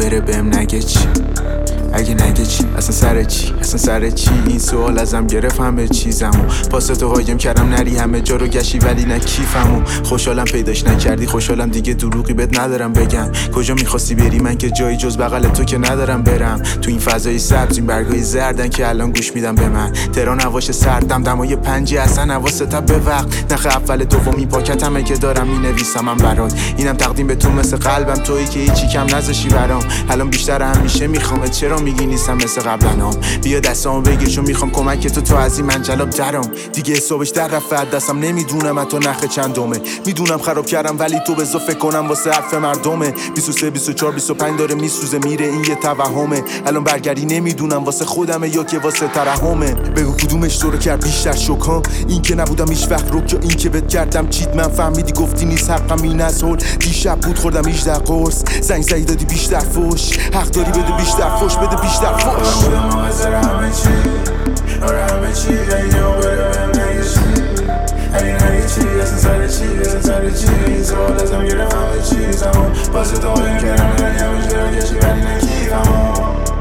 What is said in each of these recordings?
بره بهم نگه چی، اگه نگه چی اصلا سر چی این سوال ازم گرفت همه چیزمو پاسه تو قایم کردم نری همه جا رو گشی ولی نه کیفمو خوشحالم پیداش نکردی خوشحالم دیگه دروغی بهت ندارم بگم کجا میخواستی بری من که جایی جز بغل تو که ندارم برم تو این فضای سبز این برگای زردن که الان گوش میدم به من تهران هواش سردم دمای 5 اصلا حواست به وقت نخ اول دومی پاکتمه که دارم مینویسم من برات اینم تقدیم به تو مثل قلبم تویی که هیچی کم نذاشی برام الان بیشتر همیشه میخوام چرا میگی نیستم مثل قبلنام بیا دستامو بگیر چون میخوام کمک تو از این منجلاب درام دیگه حسابش در رفت دستم نمیدونم حتی نخ چندمه میدونم خراب کردم ولی تو بذار فکر کنم واسه حرف مردمه 23 24 25 داره میسوزه میره این یه توهمه الان برگردی نمیدونم واسه خودمه یا که واسه ترحمه بگو کدومش تو رو کرد بیشتر شوکام این که نبودم هیچ وقت روک یا این که بهت کردم چیت من فهمیدی گفتی نیست حقم این از هول دیشب بود خوردم 18 قرص زنگ زدی دادی بیشتر فوش حق داری بده بیشتر فوش بده بیشتر فوش بودم مقصر همه چی آره همه چی اگه یهو بره بهم نگه چی اگه نگه چی اصلا سر چی این سوال ازم گرفت همه چیزمو پاسه تو قایم کردم نری همه جا رو گشی ولی نه کیفمو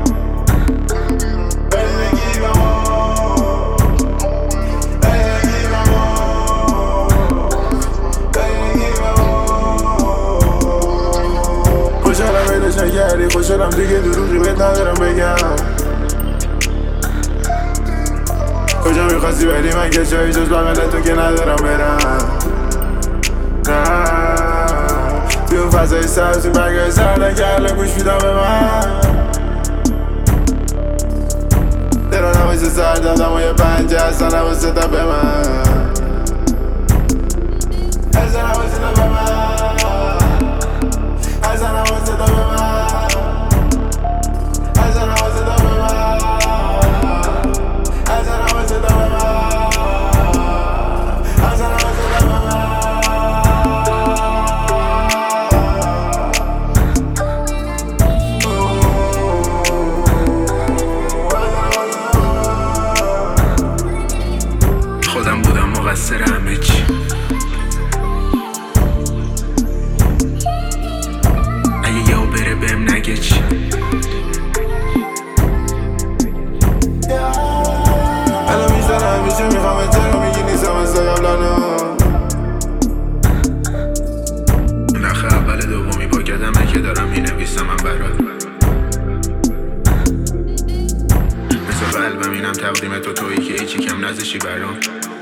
خوشحالم پیداش نکردی خوشحالم دیگه دروغی بهت ندارم بگم کجا میخواستی بری من که جایی جز بغل تو که ندارم برم توی اون فضای سبز این برگای سردن که الان گوش میدم به من تهران هواش سردم دمای 5 اصلا حواست به من اصلا حواست به من اصلا حواست به من اصلا حواست به من اصلا حواست به من اصلا حواست به من خودم بودم مقصر همه چی اگه یهو بره بهم نگه چی الان میزنم همیشه میخوام چرا میگی نیستم مثل قبلنو نخ اول دومی پاکتمه که دارم مینویسم من برات مثل قلبم اینم تقدیم تو تویی که هیچی کم نذاشی برام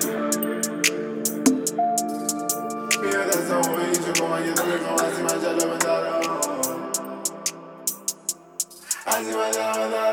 بیا دستامو بگی چون کمک تو میخوام از این منجلاب درام از این منجلاب درام